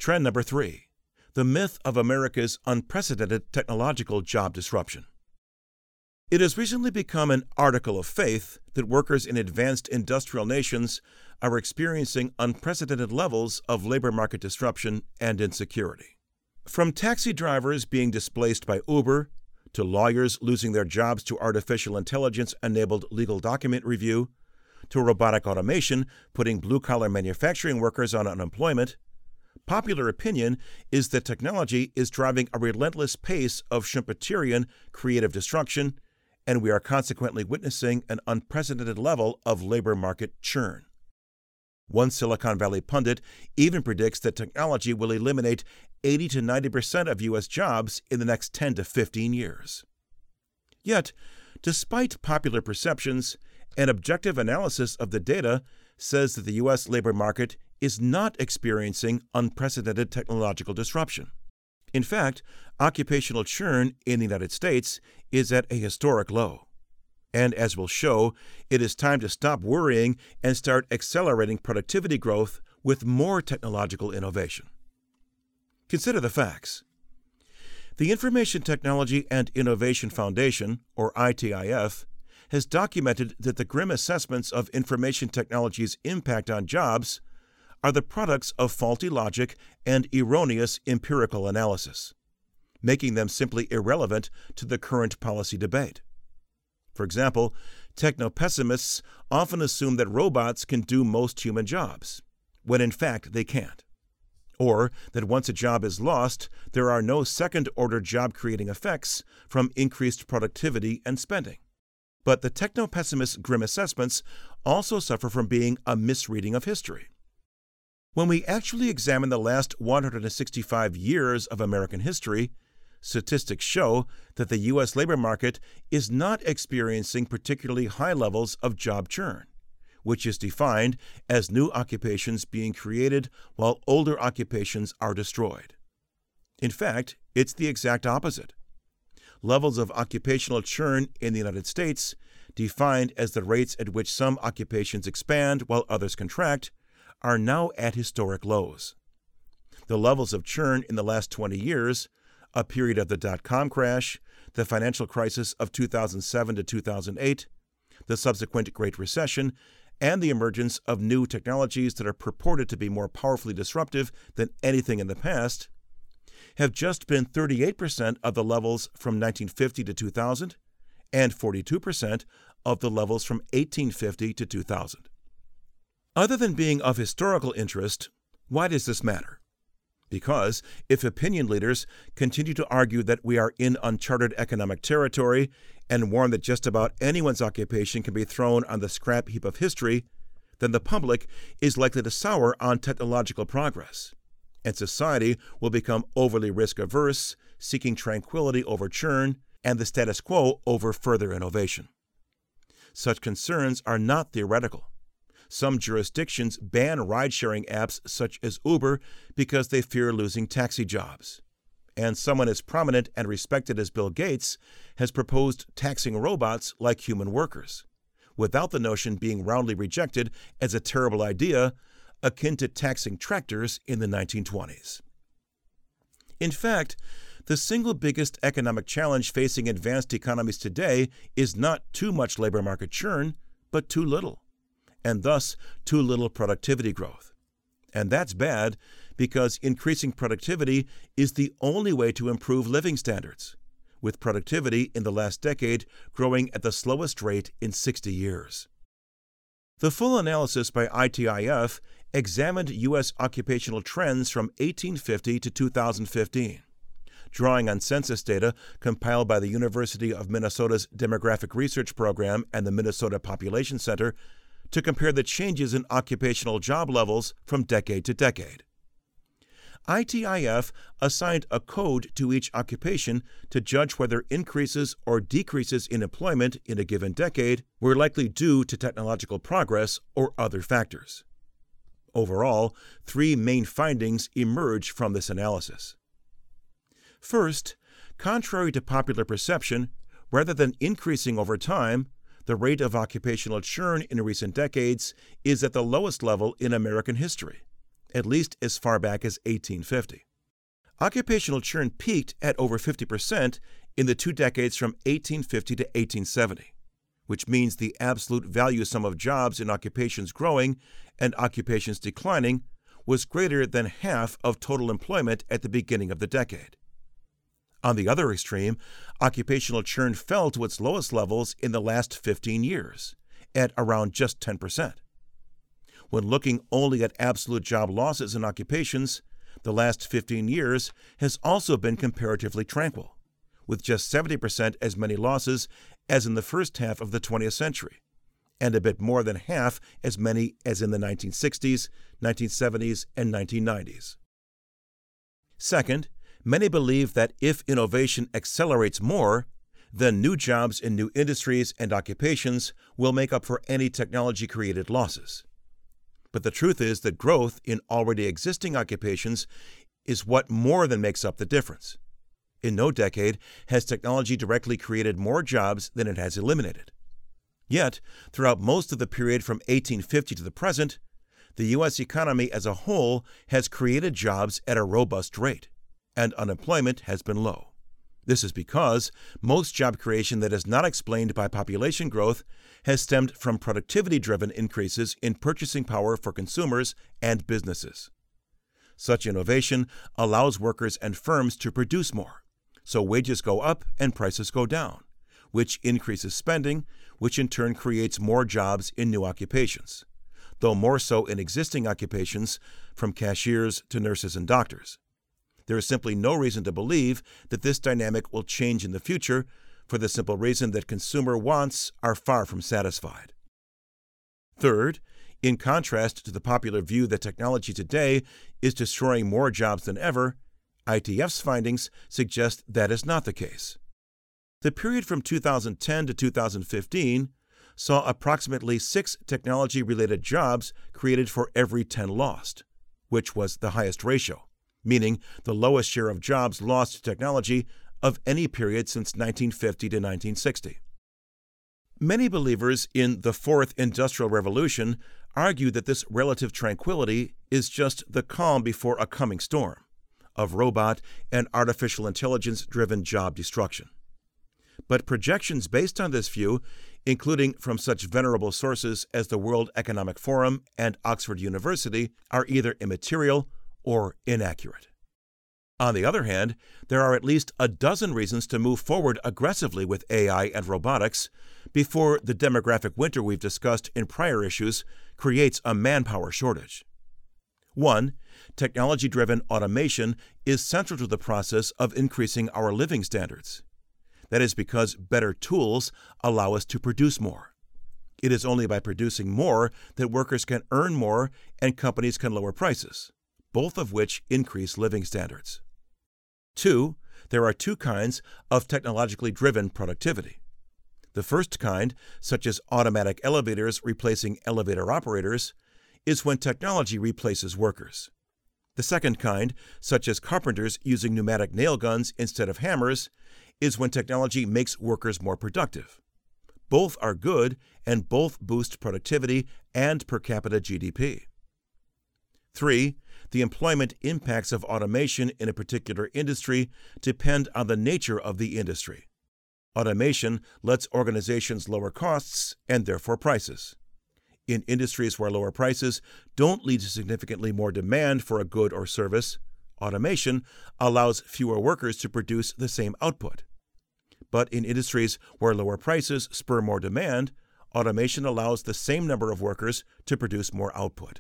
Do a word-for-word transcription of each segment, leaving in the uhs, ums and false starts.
Trend number three, the myth of America's unprecedented technological job disruption. It has recently become an article of faith that workers in advanced industrial nations are experiencing unprecedented levels of labor market disruption and insecurity. From taxi drivers being displaced by Uber, to lawyers losing their jobs to artificial intelligence-enabled legal document review, to robotic automation putting blue-collar manufacturing workers on unemployment, popular opinion is that technology is driving a relentless pace of Schumpeterian creative destruction, and we are consequently witnessing an unprecedented level of labor market churn. One Silicon Valley pundit even predicts that technology will eliminate eighty to ninety percent of U S jobs in the next ten to fifteen years. Yet, despite popular perceptions, an objective analysis of the data says that the U S labor market is not experiencing unprecedented technological disruption. In fact, occupational churn in the United States is at a historic low. And as we'll show, it is time to stop worrying and start accelerating productivity growth with more technological innovation. Consider the facts. The Information Technology and Innovation Foundation, or I T I F, has documented that the grim assessments of information technology's impact on jobs are the products of faulty logic and erroneous empirical analysis, making them simply irrelevant to the current policy debate. For example, techno-pessimists often assume that robots can do most human jobs, when in fact they can't. Or that once a job is lost, there are no second-order job-creating effects from increased productivity and spending. But the techno-pessimist grim assessments also suffer from being a misreading of history. When we actually examine the last one hundred sixty-five years of American history, statistics show that the U S labor market is not experiencing particularly high levels of job churn, which is defined as new occupations being created while older occupations are destroyed. In fact, it's the exact opposite. Levels of occupational churn in the United States, defined as the rates at which some occupations expand while others contract, are now at historic lows. The levels of churn in the last twenty years, a period of the dot-com crash, the financial crisis of two thousand seven to two thousand eight, the subsequent Great Recession, and the emergence of new technologies that are purported to be more powerfully disruptive than anything in the past, have just been thirty-eight percent of the levels from nineteen fifty to two thousand and forty-two percent of the levels from eighteen fifty to two thousand. Other than being of historical interest, why does this matter? Because if opinion leaders continue to argue that we are in uncharted economic territory and warn that just about anyone's occupation can be thrown on the scrap heap of history, then the public is likely to sour on technological progress, and society will become overly risk-averse, seeking tranquility over churn and the status quo over further innovation. Such concerns are not theoretical. Some jurisdictions ban ride-sharing apps such as Uber because they fear losing taxi jobs. And someone as prominent and respected as Bill Gates has proposed taxing robots like human workers, without the notion being roundly rejected as a terrible idea, akin to taxing tractors in the nineteen twenties. In fact, the single biggest economic challenge facing advanced economies today is not too much labor market churn, but too little, and thus too little productivity growth. And that's bad because increasing productivity is the only way to improve living standards, with productivity in the last decade growing at the slowest rate in sixty years. The full analysis by I T I F examined U S occupational trends from eighteen fifty to two thousand fifteen, drawing on census data compiled by the University of Minnesota's Demographic Research Program and the Minnesota Population Center to compare the changes in occupational job levels from decade to decade. I T I F assigned a code to each occupation to judge whether increases or decreases in employment in a given decade were likely due to technological progress or other factors. Overall, three main findings emerge from this analysis. First, contrary to popular perception, rather than increasing over time, the rate of occupational churn in recent decades is at the lowest level in American history, at least as far back as eighteen fifty. Occupational churn peaked at over fifty percent in the two decades from eighteen fifty to eighteen seventy, which means the absolute value sum of jobs in occupations growing and occupations declining was greater than half of total employment at the beginning of the decade. On the other extreme, occupational churn fell to its lowest levels in the last fifteen years, at around just ten percent. When looking only at absolute job losses in occupations, the last fifteen years has also been comparatively tranquil, with just seventy percent as many losses as in the first half of the twentieth century, and a bit more than half as many as in the nineteen sixties, nineteen seventies, and nineteen nineties. Second, many believe that if innovation accelerates more, then new jobs in new industries and occupations will make up for any technology-created losses. But the truth is that growth in already existing occupations is what more than makes up the difference. In no decade has technology directly created more jobs than it has eliminated. Yet, throughout most of the period from eighteen fifty to the present, the U S economy as a whole has created jobs at a robust rate, and unemployment has been low. This is because most job creation that is not explained by population growth has stemmed from productivity-driven increases in purchasing power for consumers and businesses. Such innovation allows workers and firms to produce more, so wages go up and prices go down, which increases spending, which in turn creates more jobs in new occupations, though more so in existing occupations, from cashiers to nurses and doctors. There is simply no reason to believe that this dynamic will change in the future, for the simple reason that consumer wants are far from satisfied. Third, in contrast to the popular view that technology today is destroying more jobs than ever, I T F's findings suggest that is not the case. The period from two thousand ten to two thousand fifteen saw approximately six technology-related jobs created for every ten lost, which was the highest ratio, meaning the lowest share of jobs lost to technology of any period since nineteen fifty to nineteen sixty. Many believers in the Fourth Industrial Revolution argue that this relative tranquility is just the calm before a coming storm of robot and artificial intelligence-driven job destruction. But projections based on this view, including from such venerable sources as the World Economic Forum and Oxford University, are either immaterial or inaccurate. On the other hand, there are at least a dozen reasons to move forward aggressively with A I and robotics before the demographic winter we've discussed in prior issues creates a manpower shortage. One, technology-driven automation is central to the process of increasing our living standards. That is because better tools allow us to produce more. It is only by producing more that workers can earn more and companies can lower prices, both of which increase living standards. Two, there are two kinds of technologically driven productivity. The first kind, such as automatic elevators replacing elevator operators, is when technology replaces workers. The second kind, such as carpenters using pneumatic nail guns instead of hammers, is when technology makes workers more productive. Both are good and both boost productivity and per capita G D P. Three, the employment impacts of automation in a particular industry depend on the nature of the industry. Automation lets organizations lower costs and therefore prices. In industries where lower prices don't lead to significantly more demand for a good or service, automation allows fewer workers to produce the same output. But in industries where lower prices spur more demand, automation allows the same number of workers to produce more output.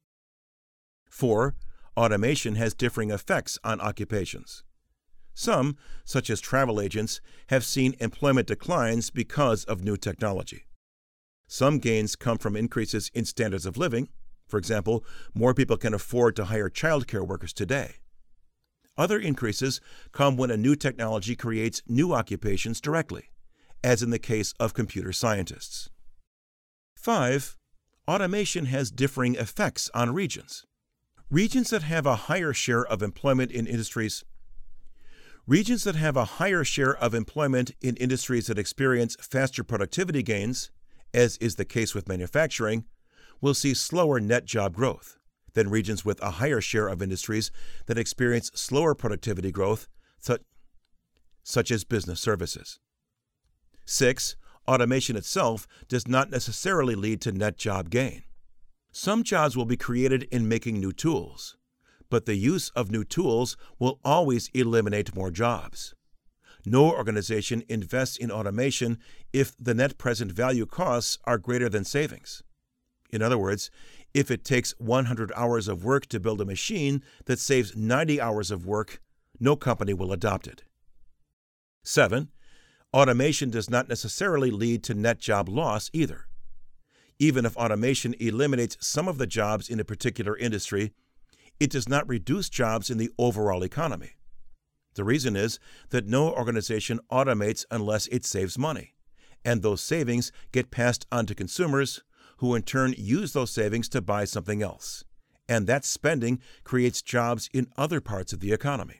Four, automation has differing effects on occupations. Some, such as travel agents, have seen employment declines because of new technology. Some gains come from increases in standards of living. For example, more people can afford to hire childcare workers today. Other increases come when a new technology creates new occupations directly, as in the case of computer scientists. Five, automation has differing effects on regions. Regions that have a higher share of employment in industries Regions that have a higher share of employment in industries that experience faster productivity gains, as is the case with manufacturing, will see slower net job growth, than regions with a higher share of industries that experience slower productivity growth, such, such as business services. Six, automation itself does not necessarily lead to net job gain. Some jobs will be created in making new tools, but the use of new tools will always eliminate more jobs. No organization invests in automation if the net present value costs are greater than savings. In other words, if it takes one hundred hours of work to build a machine that saves ninety hours of work, no company will adopt it. Seven, automation does not necessarily lead to net job loss either. Even if automation eliminates some of the jobs in a particular industry, it does not reduce jobs in the overall economy. The reason is that no organization automates unless it saves money, and those savings get passed on to consumers, who in turn use those savings to buy something else, and that spending creates jobs in other parts of the economy.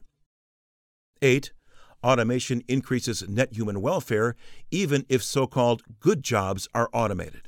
Eight, automation increases net human welfare even if so-called good jobs are automated.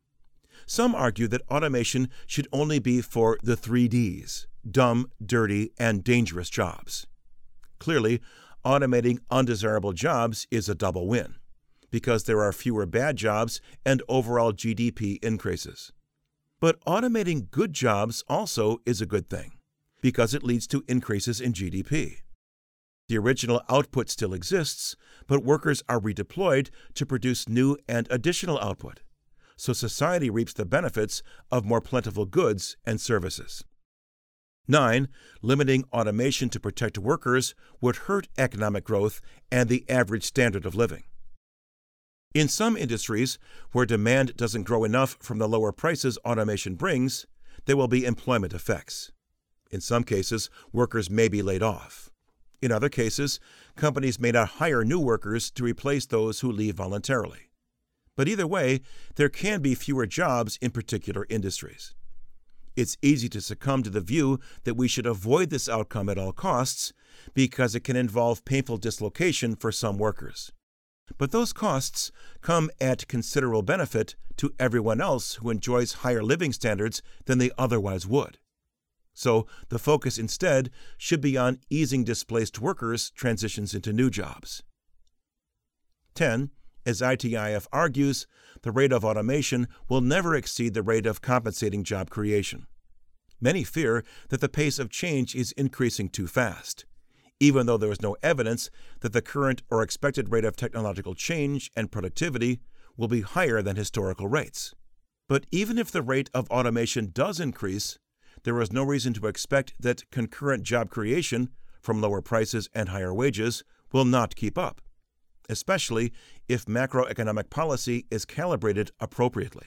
Some argue that automation should only be for the three Ds, dumb, dirty, and dangerous jobs. Clearly, automating undesirable jobs is a double win, because there are fewer bad jobs and overall G D P increases. But automating good jobs also is a good thing, because it leads to increases in G D P. The original output still exists, but workers are redeployed to produce new and additional output, so society reaps the benefits of more plentiful goods and services. Nine, limiting automation to protect workers would hurt economic growth and the average standard of living. In some industries, where demand doesn't grow enough from the lower prices automation brings, there will be employment effects. In some cases, workers may be laid off. In other cases, companies may not hire new workers to replace those who leave voluntarily. But either way, there can be fewer jobs in particular industries. It's easy to succumb to the view that we should avoid this outcome at all costs because it can involve painful dislocation for some workers. But those costs come at considerable benefit to everyone else who enjoys higher living standards than they otherwise would. So the focus instead should be on easing displaced workers' transitions into new jobs. ten. As I T I F argues, the rate of automation will never exceed the rate of compensating job creation. Many fear that the pace of change is increasing too fast, even though there is no evidence that the current or expected rate of technological change and productivity will be higher than historical rates. But even if the rate of automation does increase, there is no reason to expect that concurrent job creation, from lower prices and higher wages, will not keep up, especially if macroeconomic policy is calibrated appropriately.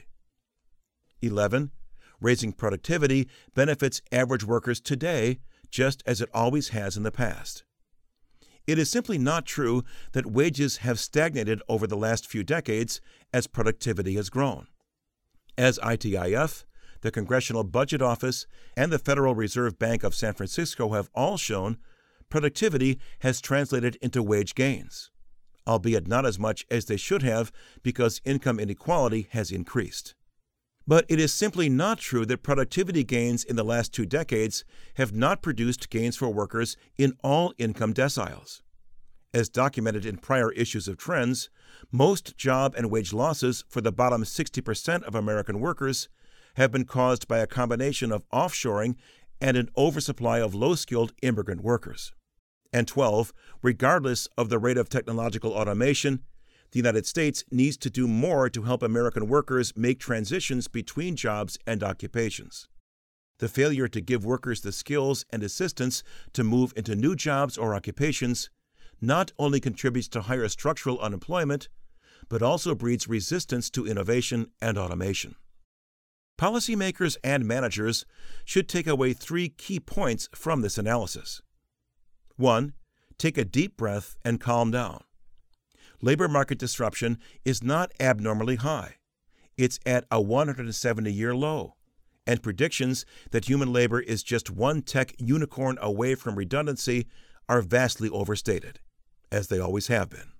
eleven. Raising productivity benefits average workers today just as it always has in the past. It is simply not true that wages have stagnated over the last few decades as productivity has grown. As I T I F, the Congressional Budget Office, and the Federal Reserve Bank of San Francisco have all shown, productivity has translated into wage gains, albeit not as much as they should have because income inequality has increased. But it is simply not true that productivity gains in the last two decades have not produced gains for workers in all income deciles. As documented in prior issues of Trends, most job and wage losses for the bottom sixty percent of American workers have been caused by a combination of offshoring and an oversupply of low-skilled immigrant workers. And twelve, regardless of the rate of technological automation, the United States needs to do more to help American workers make transitions between jobs and occupations. The failure to give workers the skills and assistance to move into new jobs or occupations not only contributes to higher structural unemployment, but also breeds resistance to innovation and automation. Policymakers and managers should take away three key points from this analysis. One, take a deep breath and calm down. Labor market disruption is not abnormally high. It's at a one hundred seventy-year low, and predictions that human labor is just one tech unicorn away from redundancy are vastly overstated, as they always have been.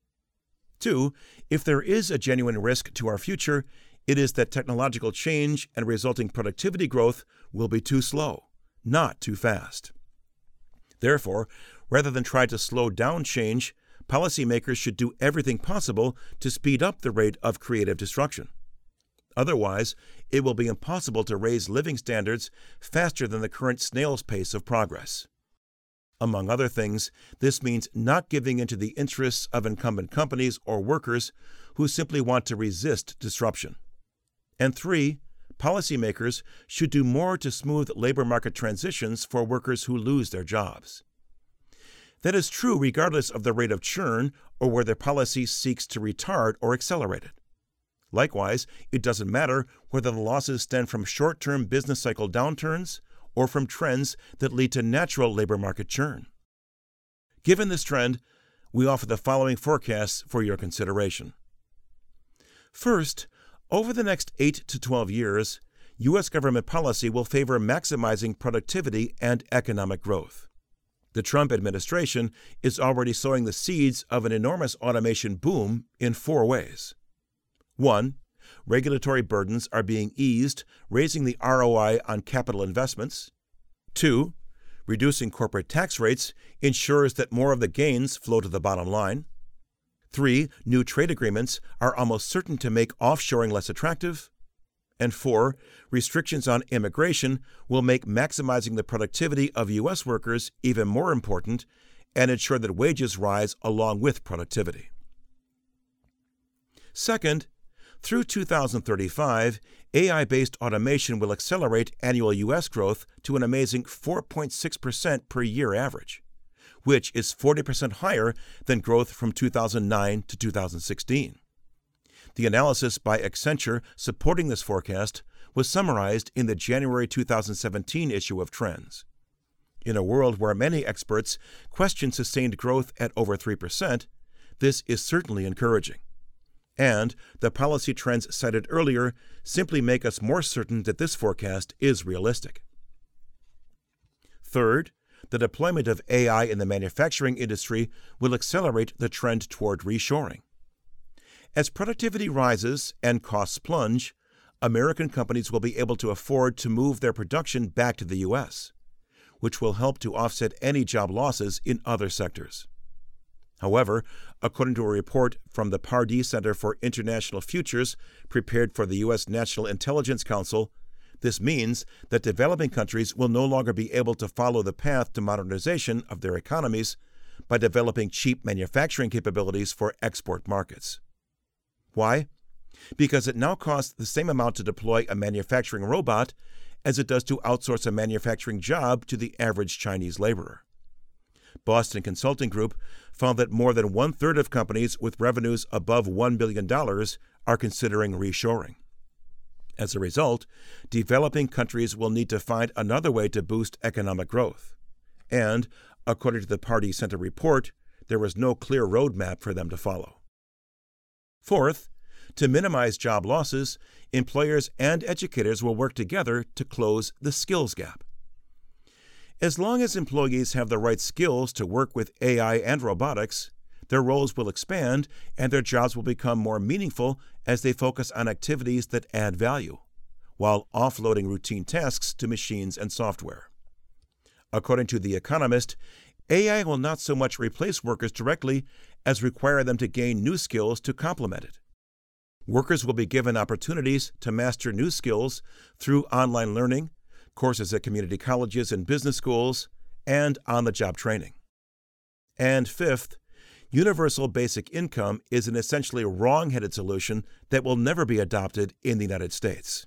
Two, if there is a genuine risk to our future, it is that technological change and resulting productivity growth will be too slow, not too fast. Therefore, rather than try to slow down change, policymakers should do everything possible to speed up the rate of creative destruction. Otherwise, it will be impossible to raise living standards faster than the current snail's pace of progress. Among other things, this means not giving in to the interests of incumbent companies or workers who simply want to resist disruption. And three, policymakers should do more to smooth labor market transitions for workers who lose their jobs. That is true regardless of the rate of churn or whether policy seeks to retard or accelerate it. Likewise, it doesn't matter whether the losses stem from short-term business cycle downturns or from trends that lead to natural labor market churn. Given this trend, we offer the following forecasts for your consideration. First, over the next eight to twelve years, U S government policy will favor maximizing productivity and economic growth. The Trump administration is already sowing the seeds of an enormous automation boom in four ways. One, regulatory burdens are being eased, raising the R O I on capital investments. Two, reducing corporate tax rates ensures that more of the gains flow to the bottom line. Three, new trade agreements are almost certain to make offshoring less attractive. And four, restrictions on immigration will make maximizing the productivity of U S workers even more important and ensure that wages rise along with productivity. Second, through two thousand thirty-five, A I-based automation will accelerate annual U S growth to an amazing four point six percent per year average, which is forty percent higher than growth from two thousand nine to two thousand sixteen. The analysis by Accenture supporting this forecast was summarized in the January two thousand seventeen issue of Trends. In a world where many experts question sustained growth at over three percent, this is certainly encouraging. And the policy trends cited earlier simply make us more certain that this forecast is realistic. Third, the deployment of A I in the manufacturing industry will accelerate the trend toward reshoring. As productivity rises and costs plunge, American companies will be able to afford to move their production back to the U S, which will help to offset any job losses in other sectors. However, according to a report from the Pardee Center for International Futures prepared for the U S National Intelligence Council, this means that developing countries will no longer be able to follow the path to modernization of their economies by developing cheap manufacturing capabilities for export markets. Why? Because it now costs the same amount to deploy a manufacturing robot as it does to outsource a manufacturing job to the average Chinese laborer. Boston Consulting Group found that more than one-third of companies with revenues above one billion dollars are considering reshoring. As a result, developing countries will need to find another way to boost economic growth. And, according to the Pardee Center report, there was no clear roadmap for them to follow. Fourth, to minimize job losses, employers and educators will work together to close the skills gap. As long as employees have the right skills to work with A I and robotics, their roles will expand and their jobs will become more meaningful as they focus on activities that add value, while offloading routine tasks to machines and software. According to The Economist, A I will not so much replace workers directly as require them to gain new skills to complement it. Workers will be given opportunities to master new skills through online learning, courses at community colleges and business schools, and on-the-job training. And fifth, universal basic income is an essentially wrong-headed solution that will never be adopted in the United States.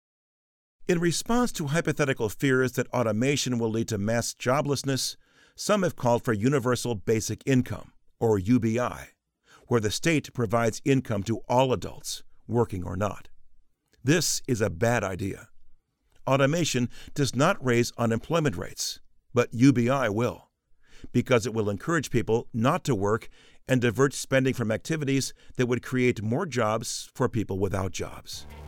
In response to hypothetical fears that automation will lead to mass joblessness, some have called for universal basic income, or U B I, where the state provides income to all adults, working or not. This is a bad idea. Automation does not raise unemployment rates, but U B I will, because it will encourage people not to work and divert spending from activities that would create more jobs for people without jobs.